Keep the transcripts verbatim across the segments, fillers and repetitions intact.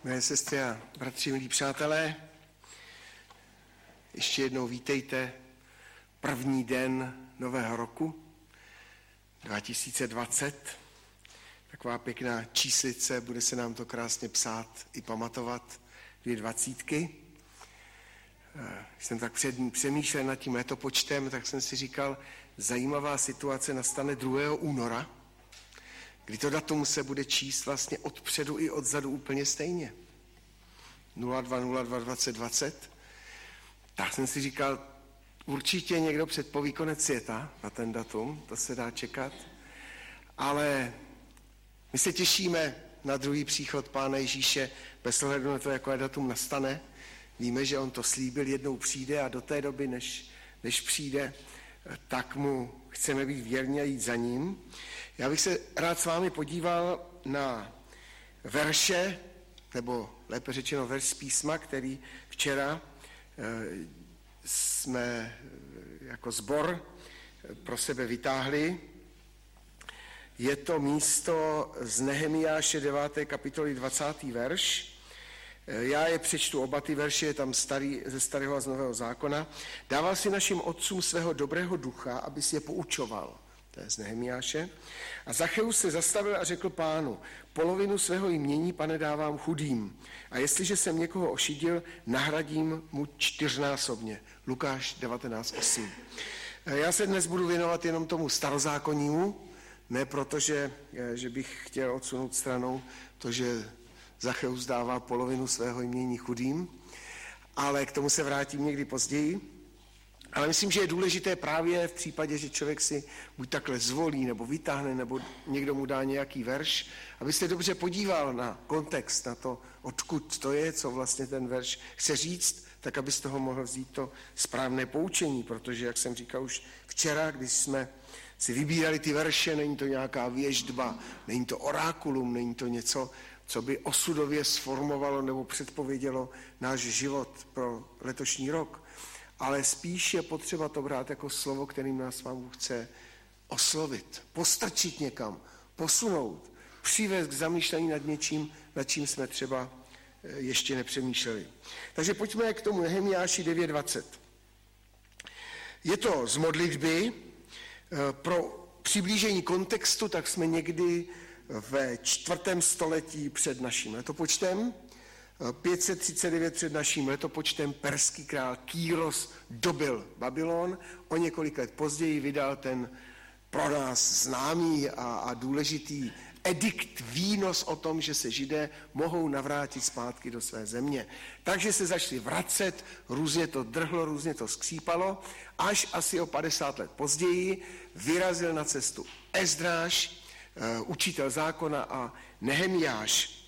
Milé sestry a bratři, milí přátelé, ještě jednou vítejte první den nového roku dva tisíce dvacet. Taková pěkná číslice, bude se nám to krásně psát i pamatovat, dvě dvacítky. Když jsem tak přemýšlel nad tím letopočtem, tak jsem si říkal, zajímavá situace nastane druhého února, kdy to datum se bude číst vlastně odpředu i odzadu úplně stejně. nula dva nula dva dvacet dvacet. Tak jsem si říkal, určitě někdo předpoví konec světa na ten datum, to se dá čekat. Ale my se těšíme na druhý příchod Pána Ježíše, bez ohledu na to, jaké datum nastane. Víme, že on to slíbil, jednou přijde a do té doby, než, než přijde, tak mu chceme být věrní a jít za ním. Já bych se rád s vámi podíval na verše, nebo lépe řečeno verš z písma, který včera e, jsme jako sbor pro sebe vytáhli. Je to místo z Nehemiáše deváté kapitoly dvacátý verš. Já je přečtu oba ty verše, je tam starý, ze starého a z nového zákona. Dával si našim otcům svého dobrého ducha, aby si je poučoval. To je z Nehemiáše. A Zacheus se zastavil a řekl Pánu, polovinu svého jmění, Pane, dávám chudým. A jestliže jsem někoho ošidil, nahradím mu čtyřnásobně. Lukáš devatenáct osm. Já se dnes budu věnovat jenom tomu starozákonnímu, ne protože, že bych chtěl odsunout stranou to, že Zacheus dává polovinu svého jmění chudým, ale k tomu se vrátím někdy později. Ale myslím, že je důležité právě v případě, že člověk si buď takhle zvolí, nebo vytáhne, nebo někdo mu dá nějaký verš, aby se dobře podíval na kontext, na to, odkud to je, co vlastně ten verš chce říct, tak aby z toho mohl vzít to správné poučení, protože, jak jsem říkal už včera, když jsme si vybírali ty verše, není to nějaká věštba, není to orákulum, není to něco, co by osudově sformovalo nebo předpovědělo náš život pro letošní rok, ale spíš je potřeba to brát jako slovo, kterým nás Pán chce oslovit, postrčit někam, posunout, přivést k zamýšlení nad něčím, nad čím jsme třeba ještě nepřemýšleli. Takže pojďme k tomu Nehemiáši devět dvacet. Je to z modlitby. Pro přiblížení kontextu, tak jsme někdy ve čtvrtém století před naším letopočtem, pět set třicet devět před naším letopočtem perský král Kýros dobyl Babylon. O několik let později vydal ten pro nás známý a, a důležitý edikt, výnos o tom, že se Židé mohou navrátit zpátky do své země. Takže se začali vracet, různě to drhlo, různě to skřípalo, až asi o padesát let později vyrazil na cestu Ezdráš, učitel zákona, a Nehemiáš.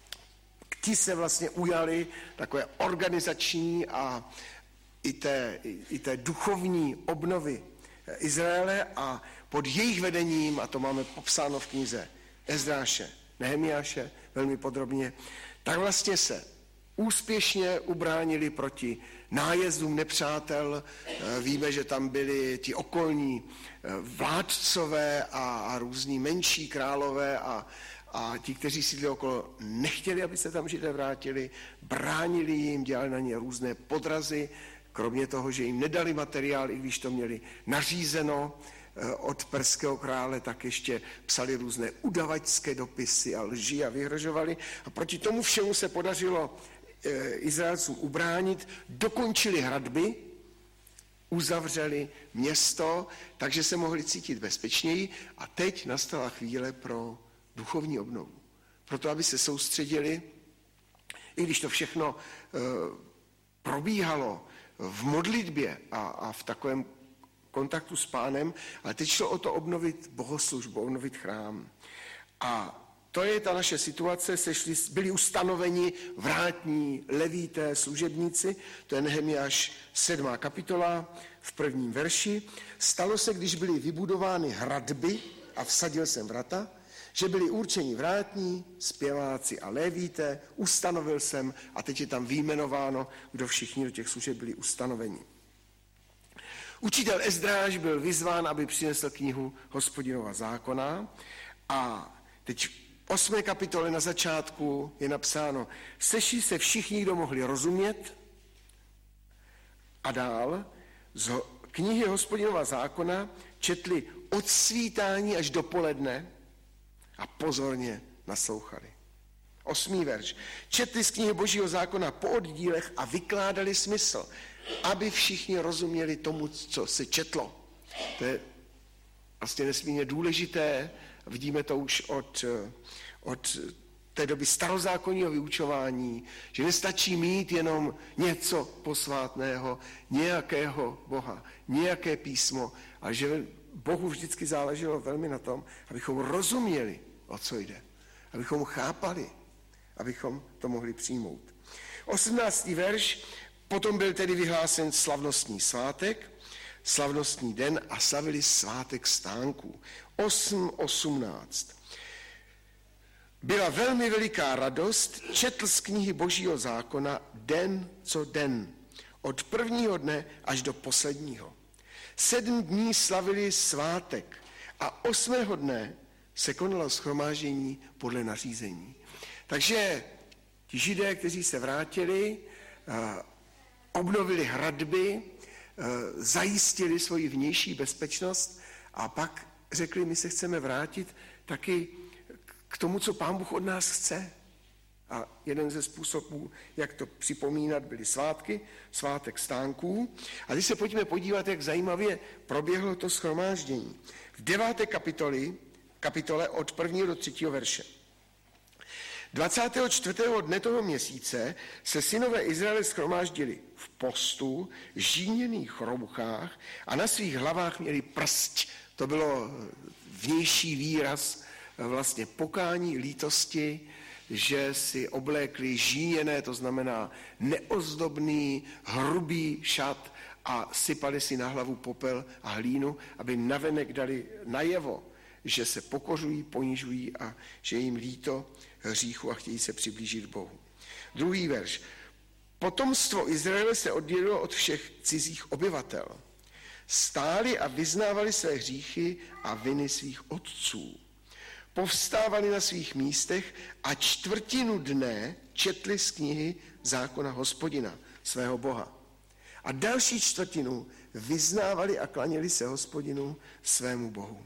Ti se vlastně ujali takové organizační a i té, i té duchovní obnovy Izraele a pod jejich vedením, a to máme popsáno v knize Ezdráše, Nehemiáše velmi podrobně, tak vlastně se úspěšně ubránili proti nájezdům nepřátel. Víme, že tam byli ti okolní vládcové a, a různí menší králové a, a ti, kteří sídli okolo, nechtěli, aby se tam Židé vrátili, bránili jim, dělali na ně různé podrazy, kromě toho, že jim nedali materiál, i když to měli nařízeno od perského krále, tak ještě psali různé udavačské dopisy a lži a vyhrožovali. A proti tomu všemu se podařilo Izraelcům ubránit, dokončili hradby, uzavřeli město, takže se mohli cítit bezpečněji a teď nastala chvíle pro duchovní obnovu. Proto, aby se soustředili, i když to všechno e, probíhalo v modlitbě a, a v takovém kontaktu s Pánem, ale teď šlo o to obnovit bohoslužbu, obnovit chrám. A to je ta naše situace, sešli, byli ustanoveni vrátní, levíté, služebníci, to je Nehemiáš sedmá kapitola v prvním verši. Stalo se, když byly vybudovány hradby a vsadil jsem vrata, že byli určeni vrátní, zpěváci a levíté, ustanovil jsem, a teď je tam vyjmenováno, kdo všichni do těch služeb byli ustanoveni. Učitel Ezdráš byl vyzván, aby přinesl knihu Hospodinova zákona, a teď osmé kapitole na začátku je napsáno, sešli se všichni, kdo mohli rozumět, a dál z knihy Hospodinova zákona četli od svítání až do poledne a pozorně naslouchali. Osmý verš. Četli z knihy Božího zákona po oddílech a vykládali smysl, aby všichni rozuměli tomu, co se četlo. To je vlastně nesmírně důležité. Vidíme to už od, od té doby starozákonního vyučování, že nestačí mít jenom něco posvátného, nějakého Boha, nějaké písmo, ale že Bohu vždycky záleželo velmi na tom, abychom rozuměli, o co jde, abychom chápali, abychom to mohli přijmout. osmnáctý verš, potom byl tedy vyhlásen slavnostní svátek, slavnostní den a slavili svátek stánků. osm osmnáct. Byla velmi veliká radost, četl z knihy Božího zákona den co den, od prvního dne až do posledního. Sedm dní slavili svátek a osmého dne se konalo shromáždění podle nařízení. Takže ti Židé, kteří se vrátili, obnovili hradby, zajistili svoji vnější bezpečnost a pak řekli, my se chceme vrátit taky k tomu, co Pán Bůh od nás chce. A jeden ze způsobů, jak to připomínat, byly svátky, svátek stánků. A když se pojďme podívat, jak zajímavě proběhlo to shromáždění. V deváté kapitoli, kapitole od prvního do třetího verše. dvacátého čtvrtého dne toho měsíce se synové Izraele shromáždili v postu, žíněných rouchách a na svých hlavách měli prst. To bylo vnější výraz vlastně pokání, lítosti, že si oblékli žíněné, to znamená neozdobný, hrubý šat a sypali si na hlavu popel a hlínu, aby navenek dali najevo, že se pokořují, ponižují a že jim líto hříchu a chtějí se přiblížit Bohu. Druhý verš. Potomstvo Izraele se oddělilo od všech cizích obyvatel. Stáli a vyznávali své hříchy a viny svých otců. Povstávali na svých místech a čtvrtinu dne četli z knihy zákona Hospodina, svého Boha. A další čtvrtinu vyznávali a klaněli se Hospodinu, svému Bohu.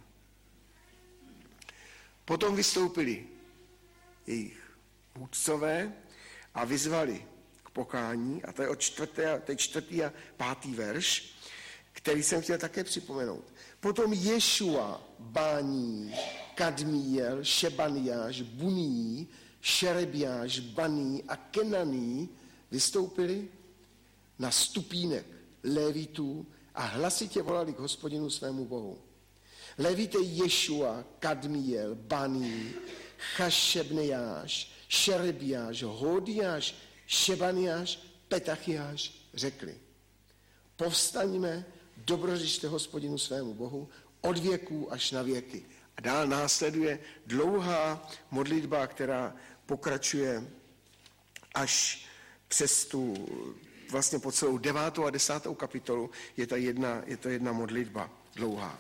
Potom vystoupili jejich vůdcové a vyzvali k pokání, a to je od čtvrté, to je čtvrtý a pátý verš, který jsem chtěl také připomenout. Potom Ješua, Bání, Kadmiel, Šebaniáš, Buní, Šerebiáš, Baní a Kenaní vystoupili na stupínek Lévitů a hlasitě volali k Hospodinu svému Bohu. Lévité Ješua, Kadmiel, Baní, Chašebnejáš, Šerebiáš, Hodiáš, Šebaniáš, Petachiáš řekli: povstaňme, dobrořičte Hospodinu svému Bohu od věků až na věky. A dál následuje dlouhá modlitba, která pokračuje až přes tu, vlastně po celou devátou a desátou kapitolu je to jedna, je to jedna modlitba dlouhá.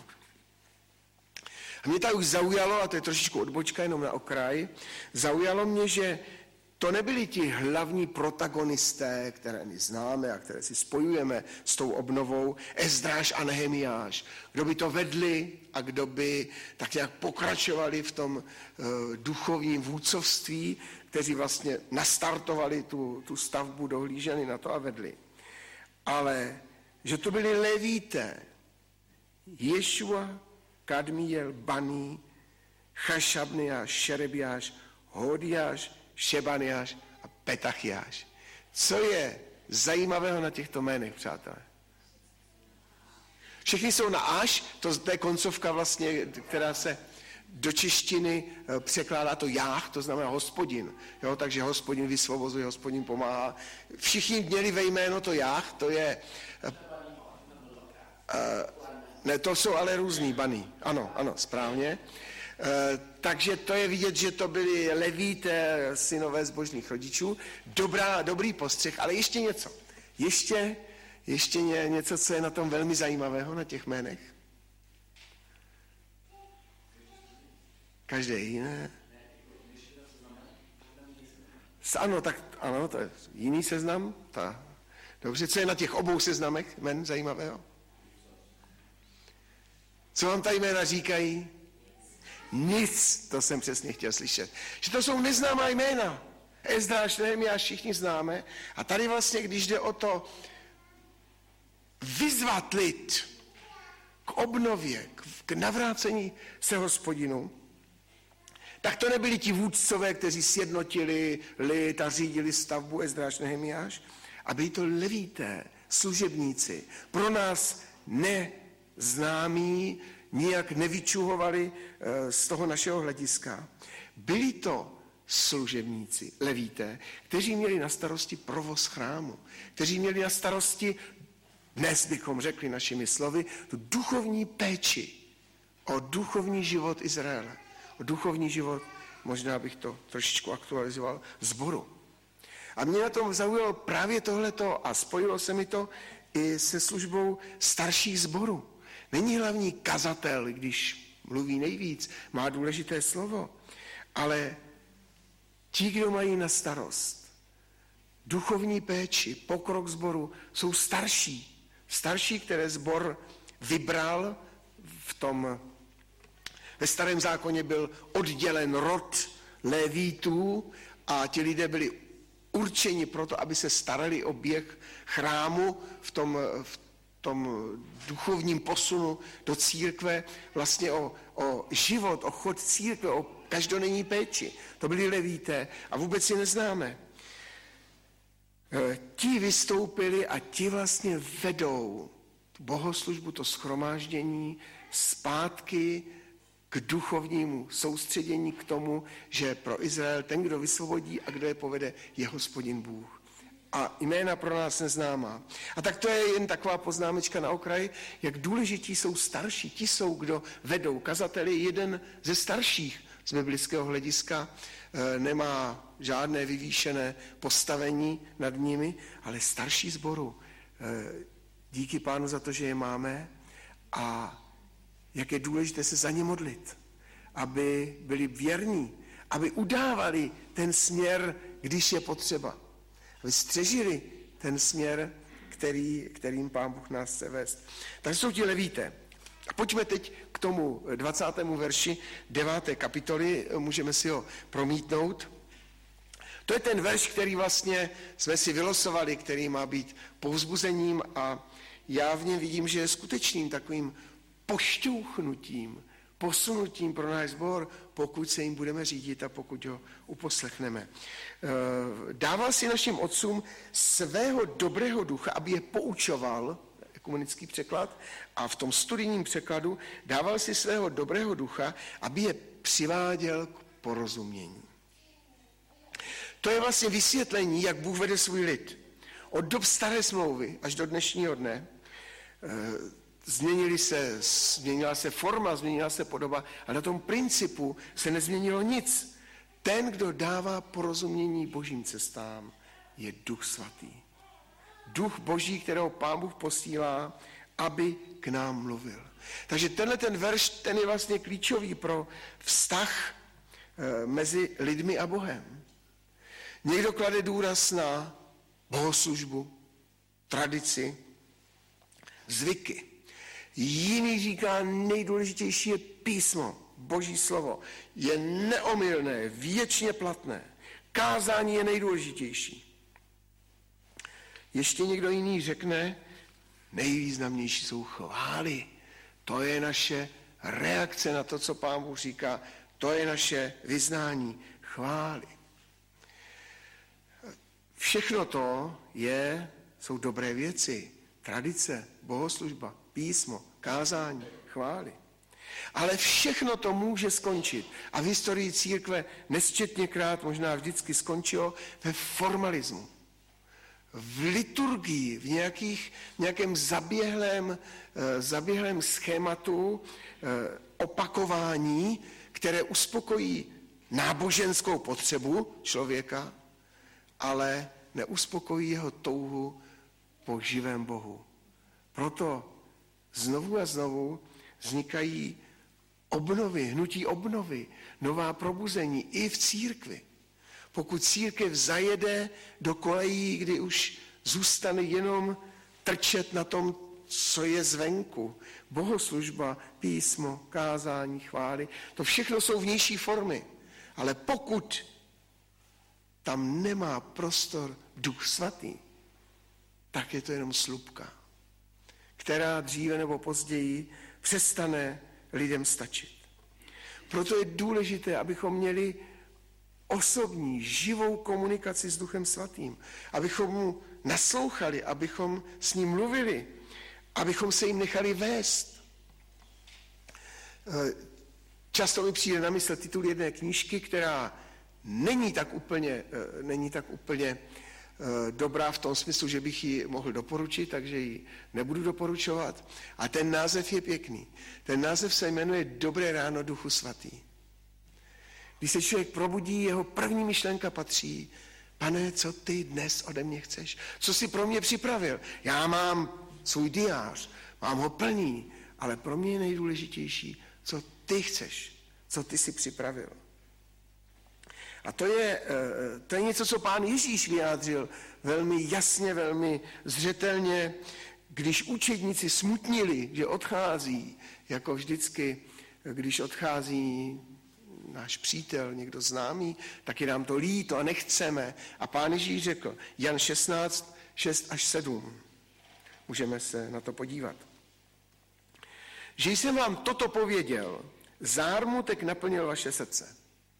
A mě to už zaujalo, a to je trošičku odbočka jenom na okraj, zaujalo mě, že to nebyli ti hlavní protagonisté, které my známe a které si spojujeme s tou obnovou, Ezdráš a Nehemiáš. Kdo by to vedli a kdo by tak nějak pokračovali v tom uh, duchovním vůdcovství, kteří vlastně nastartovali tu, tu stavbu, dohlíželi na to a vedli. Ale že to byli levíté, Ješua, Kadmiel, Baní, Chašabniáš, Šerebiáš, Hodiáš, Šebaniáš a Petachiáš. Co je zajímavého na těchto jménech, přátelé? Všichni jsou na až, to je koncovka vlastně, která se do češtiny překládá to jáh, to znamená hospodin. Jo, takže hospodin vysvobozuje, hospodin pomáhá. Všichni měli ve jméno to jáh, to je... Uh, uh, ne, to jsou ale různý Baní. Ano, ano, správně. Uh, takže to je vidět, že to byli levíté synové zbožných rodičů. Dobrá, dobrý postřeh, ale ještě něco. Ještě, ještě něco, co je na tom velmi zajímavého, na těch jménech. Každé jiné. Ano, tak ano, to je jiný seznam. Ta. Dobře, co je na těch obou seznamech jmen zajímavého? Co vám ta jména říkají? Nic, to jsem přesně chtěl slyšet. Že to jsou neznámá jména. Ezdráš, Nehemiáš, všichni známe. A tady vlastně, když jde o to vyzvat lid k obnově, k navrácení se Hospodinu, tak to nebyli ti vůdcové, kteří sjednotili lid a řídili stavbu Ezdráš, Nehemiáš, a byli to levíté, služebníci, pro nás neznámí, nijak nevyčuhovali z toho našeho hlediska. Byli to služebníci, levíté, kteří měli na starosti provoz chrámu, kteří měli na starosti, dnes bychom řekli našimi slovy, tu duchovní péči o duchovní život Izraele, o duchovní život, možná bych to trošičku aktualizoval, sboru. A mě na tom zaujalo právě tohleto a spojilo se mi to i se službou starších sborů. Není hlavní kazatel, když mluví nejvíc, má důležité slovo, ale ti, kdo mají na starost duchovní péči, pokrok sboru, jsou starší. Starší, které sbor vybral v tom, ve Starém zákoně byl oddělen rod Lévítů a ti lidé byli určeni proto, aby se starali o běh chrámu v tom, v tom duchovním posunu do církve, vlastně o, o život, o chod církve, o každodenní péči. To byli levíté a vůbec je neznáme. Ti vystoupili a ti vlastně vedou tu bohoslužbu, to shromáždění zpátky k duchovnímu soustředění, k tomu, že pro Izrael ten, kdo vysvobodí a kdo je povede, je Hospodin Bůh. A jména pro nás neznámá. A tak to je jen taková poznámečka na okraji, jak důležití jsou starší. Ti jsou, kdo vedou. Kazatel je jeden ze starších z biblického hlediska, nemá žádné vyvýšené postavení nad nimi, ale starší sboru. Díky Pánu za to, že je máme a jak je důležité se za ně modlit, aby byli věrní, aby udávali ten směr, když je potřeba. Aby střežili ten směr, který, kterým Pán Bůh nás chce vést. Takže jsou ti levíté. A pojďme teď k tomu dvacátému verši deváté kapitoly, můžeme si ho promítnout. To je ten verš, který vlastně jsme si vylosovali, který má být povzbuzením a já v něm vidím, že je skutečným takovým pošťouchnutím, posunutím pro náš sbor, pokud se jim budeme řídit a pokud ho uposlechneme. Dával si našim otcům svého dobrého ducha, aby je poučoval, ekumenický překlad, a v tom studijním překladu dával si svého dobrého ducha, aby je přiváděl k porozumění. To je vlastně vysvětlení, jak Bůh vede svůj lid. Od dob staré smlouvy až do dnešního dne Změnili se, změnila se forma, změnila se podoba, a na tom principu se nezměnilo nic. Ten, kdo dává porozumění božím cestám, je Duch Svatý. Duch Boží, kterého Pán Bůh posílá, aby k nám mluvil. Takže tenhle ten verš, ten je vlastně klíčový pro vztah e, mezi lidmi a Bohem. Někdo klade důraz na bohoslužbu, tradici, zvyky. Jiný říká, nejdůležitější je písmo, Boží slovo. Je neomylné, věčně platné. Kázání je nejdůležitější. Ještě někdo jiný řekne, nejvýznamnější jsou chvály. To je naše reakce na to, co Pán Bůh říká. To je naše vyznání, chvály. Všechno to je, jsou dobré věci. Tradice, bohoslužba, písmo, kázání, chvály. Ale všechno to může skončit. A v historii církve nesčetněkrát, možná vždycky skončilo ve formalismu. V liturgii, v nějakých, nějakém zaběhlém, zaběhlém schématu opakování, které uspokojí náboženskou potřebu člověka, ale neuspokojí jeho touhu po živém Bohu. Proto znovu a znovu vznikají obnovy, hnutí obnovy, nová probuzení i v církvi. pokud církev zajede do kolejí, kdy už zůstane jenom trčet na tom, co je zvenku. Bohoslužba, písmo, kázání, chvály, to všechno jsou vnější formy. Ale pokud tam nemá prostor Duch Svatý, tak je to jenom slupka, která dříve nebo později přestane lidem stačit. Proto je důležité, abychom měli osobní, živou komunikaci s Duchem Svatým, abychom mu naslouchali, abychom s ním mluvili, abychom se jim nechali vést. Často mi přijde na mysl titul jedné knížky, která není tak úplně, není tak úplně dobrá v tom smyslu, že bych ji mohl doporučit, takže ji nebudu doporučovat. A ten název je pěkný. Ten název se jmenuje Dobré ráno, Duchu Svatý. Když se člověk probudí, jeho první myšlenka patří: Pane, co ty dnes ode mě chceš? Co jsi pro mě připravil? Já mám svůj diář, mám ho plný, ale pro mě je nejdůležitější, co ty chceš, co ty jsi připravil. A to je, to je něco, co pán Ježíš vyjádřil velmi jasně, velmi zřetelně, když učedníci smutnili, že odchází, jako vždycky, když odchází náš přítel, někdo známý, tak je nám to líto a nechceme. A pán Ježíš řekl, Jan šestnáct, šest až sedm. Můžeme se na to podívat. Že jsem vám toto pověděl, zármutek naplnil vaše srdce.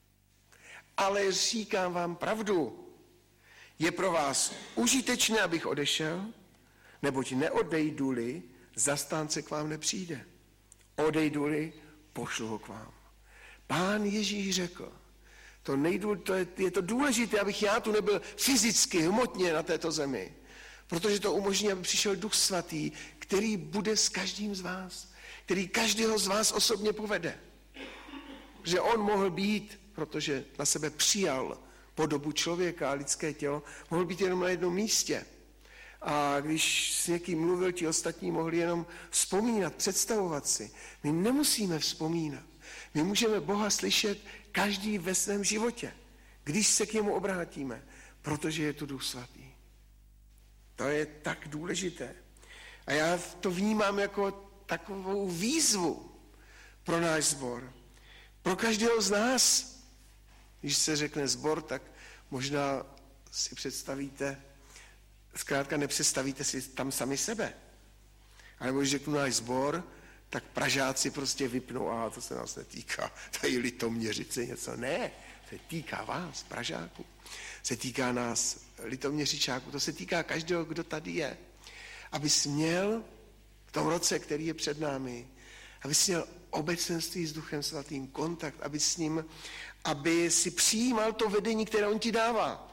Ale říkám vám pravdu, je pro vás užitečné, abych odešel, neboť neodejdu-li, zastánce k vám nepřijde. Odejdu-li, pošlu ho k vám. Pán Ježíš řekl, to nejdůl, to je, je to důležité, abych já tu nebyl fyzicky, hmotně na této zemi, protože to umožní, aby přišel Duch Svatý, který bude s každým z vás, který každého z vás osobně povede. Že on mohl být, protože na sebe přijal podobu člověka a lidské tělo, mohl být jenom na jednom místě. A když s někým mluvil, ti ostatní mohli jenom vzpomínat, představovat si. My nemusíme vzpomínat. My můžeme Boha slyšet každý ve svém životě, když se k němu obrátíme, protože je tu Duch Svatý. To je tak důležité. A já to vnímám jako takovou výzvu pro náš sbor. Pro každého z nás. Když se řekne sbor, tak možná si představíte, zkrátka nepředstavíte si tam sami sebe. Ale když řeknu náš sbor, tak Pražáci prostě vypnou, a to se nás netýká, tady Litoměřice něco. Ne, se týká vás, Pražáků. Se týká nás, Litoměřičáků, to se týká každého, kdo tady je. Aby směl v tom roce, který je před námi, aby si měl obecenství s Duchem Svatým, kontakt, aby s ním, aby si přijímal to vedení, které on ti dává.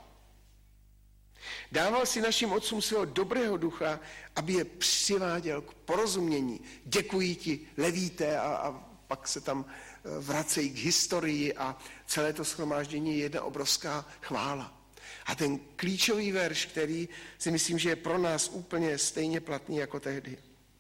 Dával si našim otcům svého dobrého ducha, aby je přiváděl k porozumění. Děkuji ti, levíte, a, a pak se tam vracejí k historii a celé to shromáždění je jedna obrovská chvála. A ten klíčový verš, který si myslím, že je pro nás úplně stejně platný jako tehdy.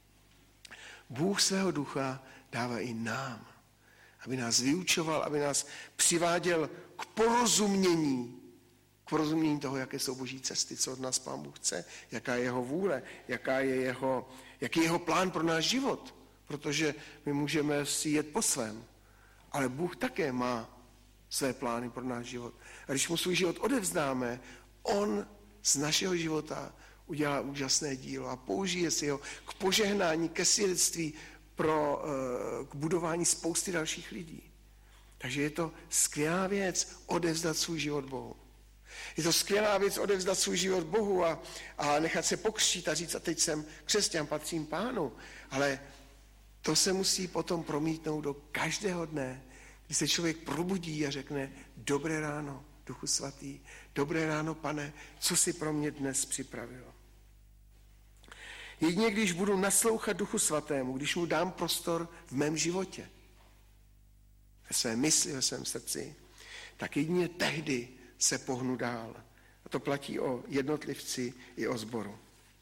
Bůh svého ducha dává i nám, aby nás vyučoval, aby nás přiváděl k porozumění, k porozumění toho, jaké jsou boží cesty, co od nás Pán Bůh chce, jaká je jeho vůle, jaká je jeho, jaký je jeho plán pro náš život, protože my můžeme si jet po svém, ale Bůh také má své plány pro náš život. A když mu svůj život odevzdáme, on z našeho života udělá úžasné dílo a použije si ho k požehnání, ke svědectví, pro, k budování spousty dalších lidí. Takže je to skvělá věc odevzdat svůj život Bohu. Je to skvělá věc odevzdat svůj život Bohu a, a nechat se pokřtít a říct, a teď jsem křesťan, patřím Pánu. Ale to se musí potom promítnout do každého dne, kdy se člověk probudí a řekne, dobré ráno, Duchu Svatý, dobré ráno, Pane, co jsi pro mě dnes připravil. Jedině když budu naslouchat Duchu Svatému, když mu dám prostor v mém životě, ve své mysli, ve svém srdci, tak jedině tehdy se pohnu dál. A to platí o jednotlivci i o sboru.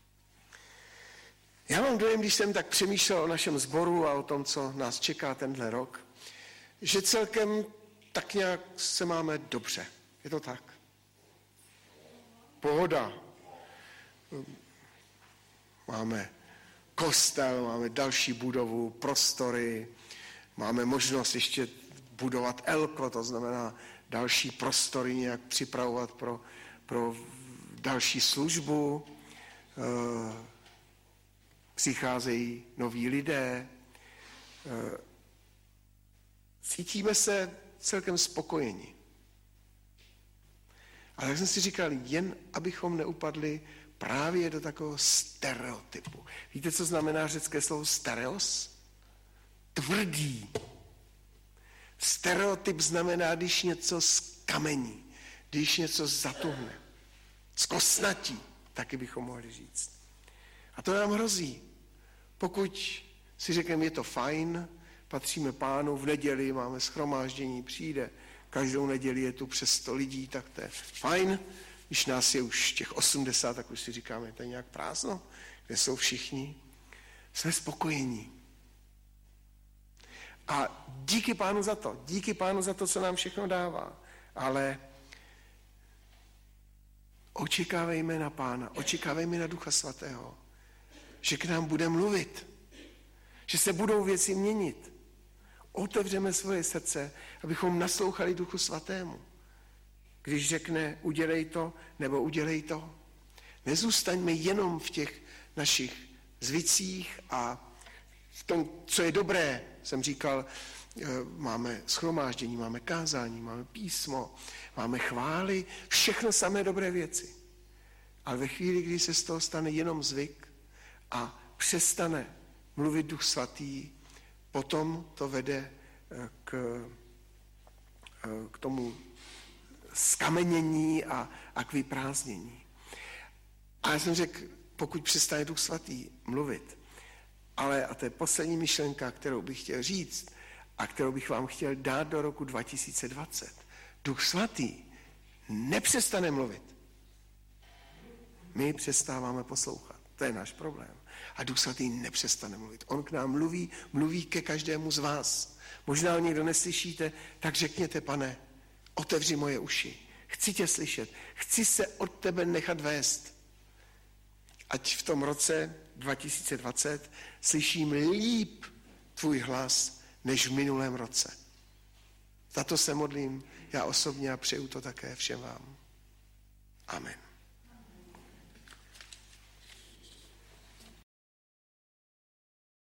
Já mám dojem, když jsem tak přemýšlel o našem sboru a o tom, co nás čeká tenhle rok, že celkem tak nějak se máme dobře. Je to tak. pohoda. Máme kostel, máme další budovu, prostory, máme možnost ještě budovat elko, to znamená další prostory nějak připravovat pro, pro další službu. E, přicházejí noví lidé. E, cítíme se celkem spokojeni. Ale jak jsem si říkal, jen abychom neupadli právě do takového stereotypu. Víte, co znamená řecké slovo stereos? Tvrdý. Stereotyp znamená, když něco zkamení, když něco zatuhne, zkostnatí, taky bychom mohli říct. A to nám hrozí. Pokud si řekneme, je to fajn, patříme Pánu, v neděli máme shromáždění, přijde, každou neděli je tu přes sto lidí, tak to je fajn. Když nás je už těch osmdesát, tak už si říkáme, to je nějak prázdno, kde jsou všichni. Jsme spokojení. A díky Pánu za to, díky Pánu za to, co nám všechno dává. Ale očekávejme na Pána, očekávejme na Ducha Svatého, že k nám bude mluvit, že se budou věci měnit. Otevřeme svoje srdce, abychom naslouchali Duchu Svatému. Když řekne, udělej to, nebo udělej to. Nezůstaňme jenom v těch našich zvicích a v tom, co je dobré. Jsem říkal, máme shromáždění, máme kázání, máme písmo, máme chvály, všechno samé dobré věci. Ale ve chvíli, kdy se z toho stane jenom zvyk a přestane mluvit Duch Svatý, potom to vede k, k tomu skamenění a, a k vyprázdnění. A já jsem řekl, pokud přestane Duch Svatý mluvit, ale, a to je poslední myšlenka, kterou bych chtěl říct a kterou bych vám chtěl dát do roku dva tisíce dvacet. Duch Svatý nepřestane mluvit. My přestáváme poslouchat. To je náš problém. A Duch Svatý nepřestane mluvit. On k nám mluví, mluví ke každému z vás. Možná ho někdo neslyšíte, tak řekněte, Pane, otevři moje uši. Chci tě slyšet. Chci se od tebe nechat vést. Ať v tom roce dva tisíce dvacet slyším líp tvůj hlas, než v minulém roce. Za to se modlím já osobně a přeju to také všem vám. Amen.